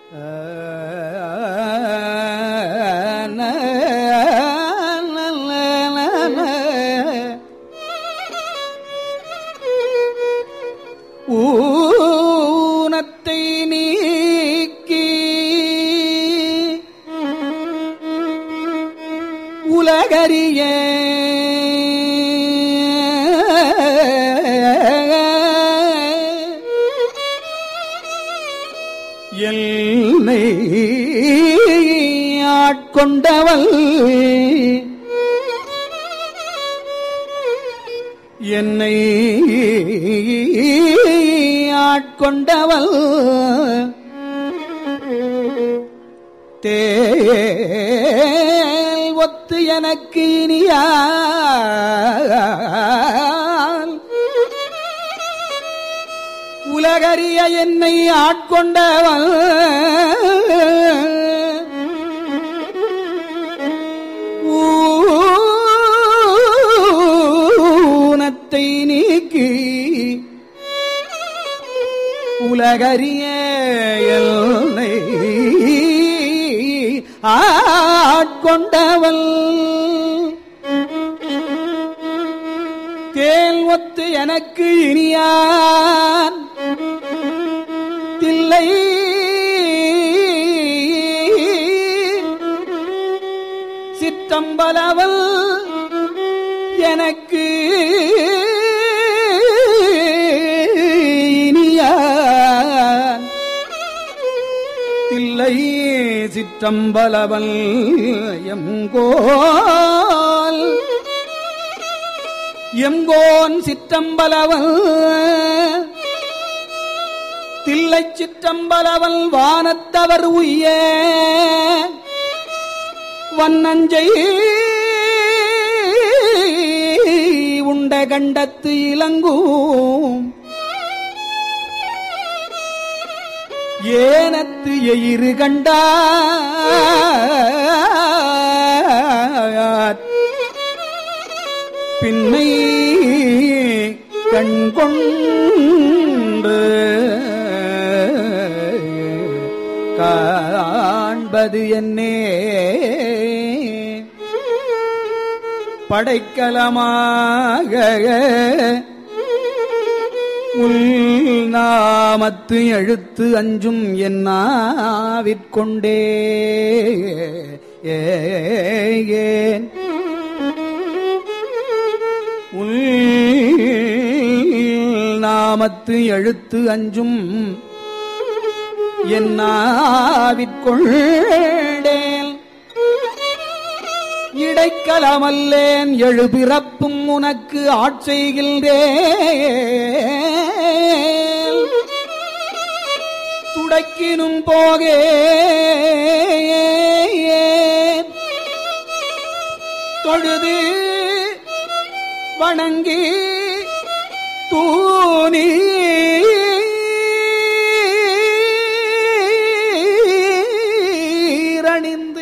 ஊனத்தை நீக்கி உலகறிய என்னை ஆட்கொண்டவள் என்னை ஆட்கொண்டவள் தேல் ஒத்து எனக்கு இனியால் உலகறிய என்னை ஆட்கொண்டவள் ஊனத்தை நீக்கி உலகறிய என்னை ஆட்கொண்டவள் தேல் ஒத்து எனக்கு இனியான் தில்லை சிற்றம்பலவள் எனக்கு இனியான் தில்லை சிற்றம்பலவள் எங்கோன் சிற்றம்பலவள் தில்லை சிற்றம்பலவள் வானத்தவர் உய்ய வன்னஞ்சை உண்ட கண்டத்து இலங்கும் ஏனத்து எயிறு கண்டார் பின்னை கண்கொண்டு காண்பது என்னே படைக்கலமாக உள் நாமத்து எழுத்து அஞ்சும் என்னாவிற்கொண்டே ஏன் உள் நாமத்து எழுத்து அஞ்சும் என்னாவிற்கொண்டேன் இடைக்கலமல்லேன் எழுபிறப்பும் உனக்கு ஆட்செய்கின்றேன் துடைக்கினும் போகே தொழுது வணங்கி தூணி அணிந்து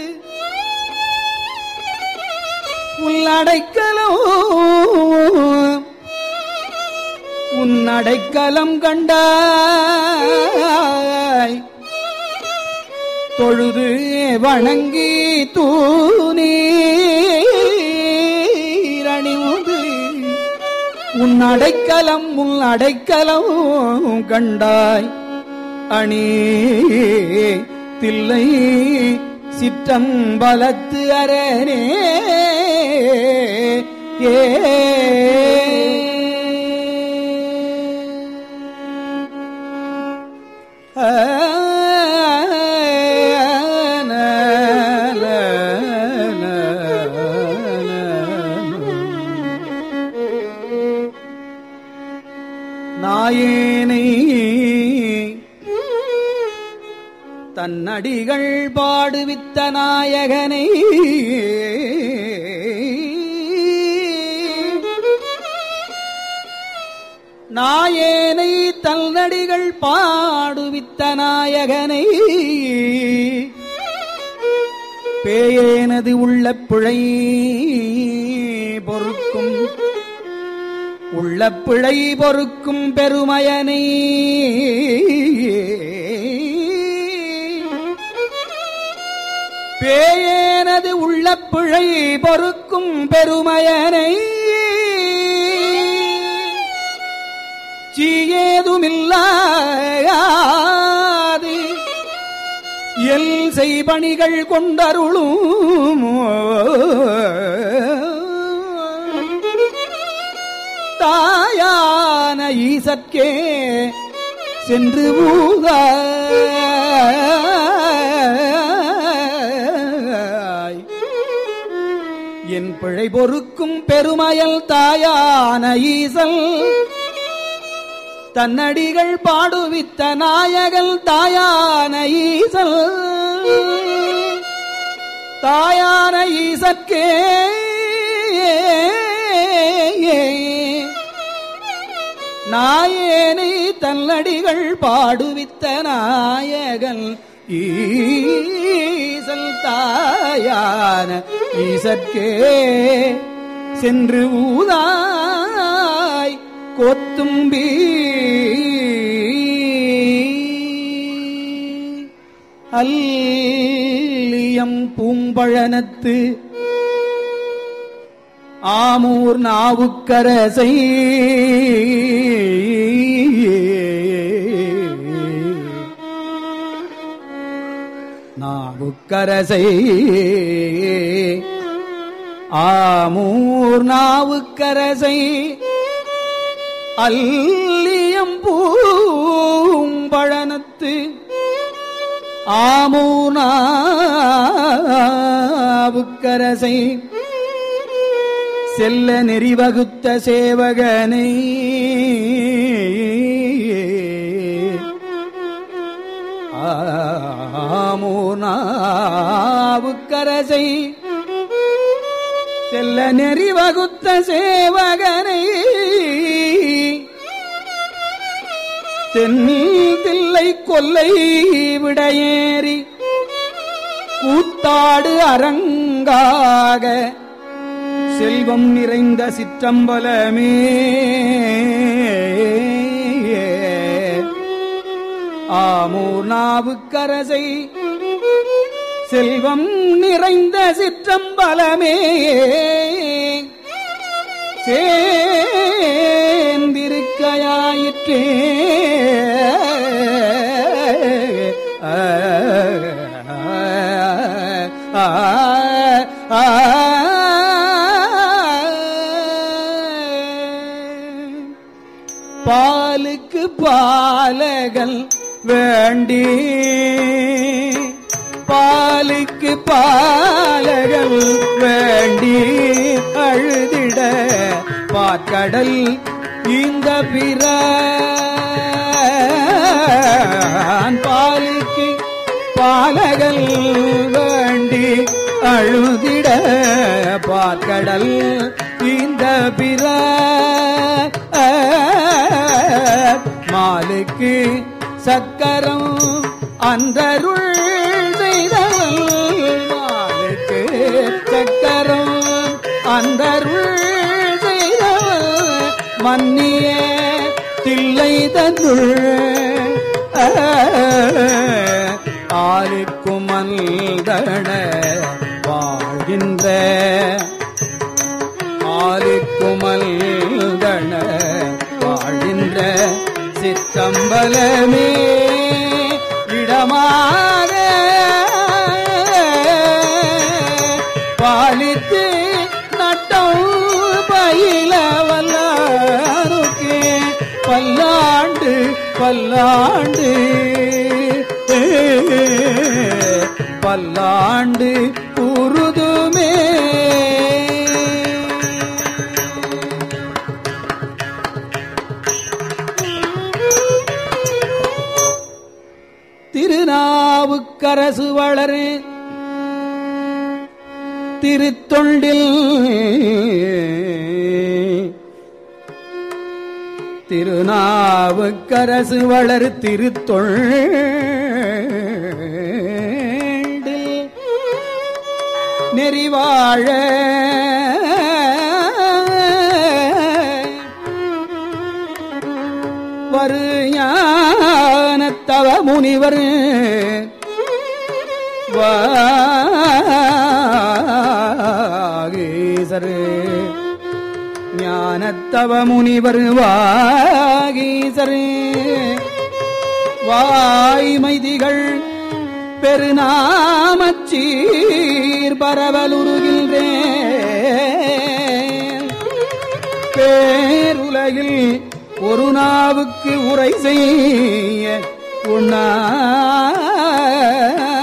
உன்னடைக்கலம் கண்டாய் தொழுது வணங்கி தூணீரணிந்து உன்னடைக்கலம் கண்டாய் அணி தில்லை சிற்றம்பலத்து அரனே ஏ நாயேனை தன்னடிகள் பாடுவித்த நாயகனை நாயேனை தன்னடிகள் பாடுவித்த நாயகனை பேயேனது உள்ள பிழை பொறுக்கும் உள்ள பிழை பொறுக்கும் பெருமயனை பிழை பொறுக்கும் பெருமையனை சீயேதுமில்லாது எல் செய்பணிகள் கொண்டருளும் தாயான ஈசற்கே சென்று ஊதாய் என் பிழை பொறுக்கும் பெருமயல் தாயான ஈசல் தன்னடிகள் பாடுவித்த நாயகல் தாயான ஈசல் தாயான ஈசற்கே நாயேனை தன்னடிகள் பாடுவித்த நாயகன் ஈசல் தாயான ஈசற்கே சென்று ஊதாய் கோத்தும்பி அல்லியம் பூம்பழனத்து ஆமூர் நாவுக்கரசை நாவுக்கரசை ஆமூர் நாவுக்கரசை அல்லியம் பூம்பழனத்து ஆமூர் நாவுக்கரசை செல்ல நெறிவகுத்த சேவகனை ஆமூர் நாவுக்கரசை செல்ல நெறிவகுத்த சேவகனை தென்தில்லை கொல்லை விடையேறி கூத்தாடு அரங்காக செல்வம் நிறைந்த சிற்றம்பலமே ஆமூர் நாவுக்கரசை செல்வம் நிறைந்த சிற்றம்பலமே சேர்ந்திருக்கையாயிற்றே பாலுக்கு பாலகன் வேண்டி பாலுக்கு பாலகன் வேண்டி அழுதிட பாற்கடல் இந்த பிரான் பாலுக்கு பாலகன் வேண்டி அழுதிட பாற்கடல் இந்த பிரான் மாலுக்கு சக்கரம் அந்தருள் செய்தவள் மாலுக்கு சக்கரம் அந்தருள் செய்தவள் மன்னிய தில்லை தந்துள் ஆளுக்கும் மல்தன வாழ்கின்ற ஆளுக்கும் மல்தன வாழ்கின்ற சித்தம்பலமே இடமாக பாலித்து நட்டம் பயில வல்லாருக்கே பல்லாண்டு பல்லாண்டு பல்லாண்டு உருதுமே திருநாவுக்கரசு வளரே திருத்தொண்டில் திருநாவுக்கரசு வளர் திருத்தொண்டில் நெறிவாழ வரு ஞானத்தவ முனிவர் வாகீசரு ஞானத்தவ முனிவர் வாகீசரு வாய்மைதிகள் பெருநாமச்சீர் பரவலுருகின்றேன் பேருலகில் ஒரு நாவுக்கு உரை செய்ய உண்ணா